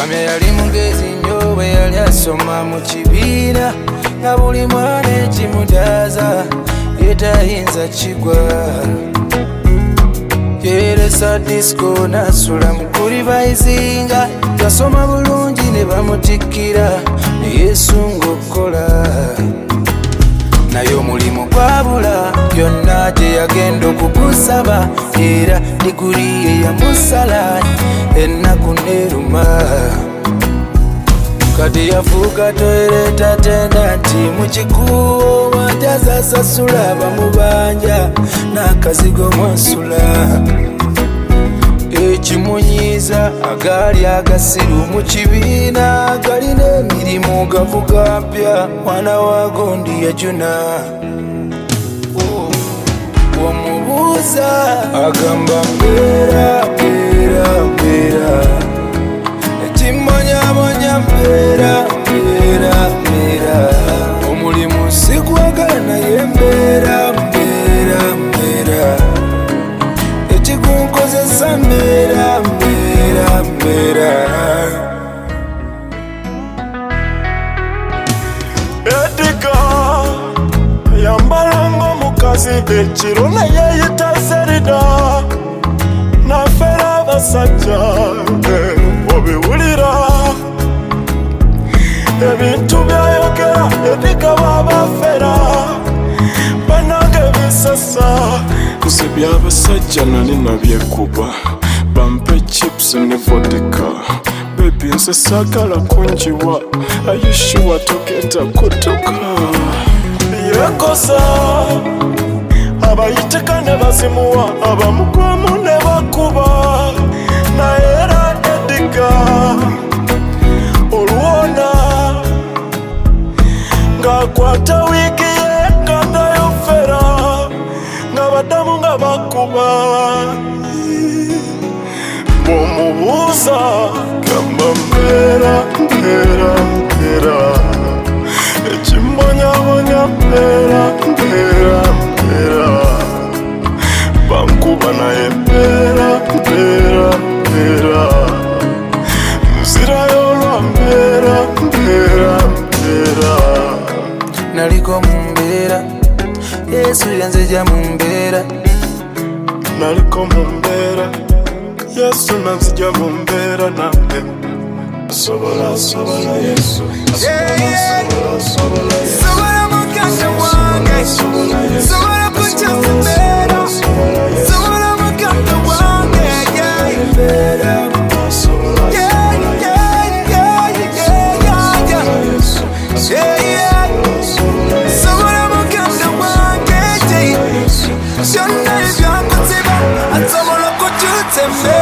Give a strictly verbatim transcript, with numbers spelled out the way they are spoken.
Samya yali mugezi nnyo bwe yali asoma mu kibiina nga buli mwana ekimudaaza ye tayinza kigwa. Yeresa disco nasula mu kulivaizinga yasoma bulungi ne bamutikkira ne yeesunga okukola. Naye omulimu gwabula byonna teyagenda okugusaba era diguli ye yamusala ennaku neruma. Kati yafuuka toilet attendant mu kikuubo mwanjaza asasula bamubanja n'akazigo mwasula. Ekimunyiiza agaali agasiru mu kibiina galina emirimu gavuga mpya mwana wa gondi yajuna. Omubuuza agamba mbeera mbeera mbeera ekimmonyamonya mbeera mbeera mbeera omulimu sigwagala naye mbeera mbeera mbeera ekigunkozesa mbeera mbeera mbeera. Eddiga yambala ng'omukazi ekiro naye yita Serida nafera abasajja obiwulira ebintu byayogera Eddiga babafera banange bisasa kusebya abasajja nali nabyekuba bampe chips ne vodka baby nse saagala kunjiwa ayishuwa togenda kutuka yekosa abayitika ne bazimuwa abamukwamu ne bakuba naye era Eddiga olwona ng'akwata wiiki ye nga nayofera nga baddamu nga bakuba. Bw'omubuuza gamba mbeera mbeera mbeera ekimbonyabonya mbeera mbeera mbeera bankuba naye mbeera mbeera mbeera nzirayo olwa mbeera mbeera mbeera. Naliko mu mbeera Yesu yanzija mu mbeera. Naliko mu mbeera Yesu nanzija mu mbeera nange sobola sobola Yesu sobola sobola Yesu Sobola mukanda wange sobola kunkyusa mbeera sobola mukanda wange mbeera sobola mukanda wange byonna ebyankuziba asobola okukyusa embeera.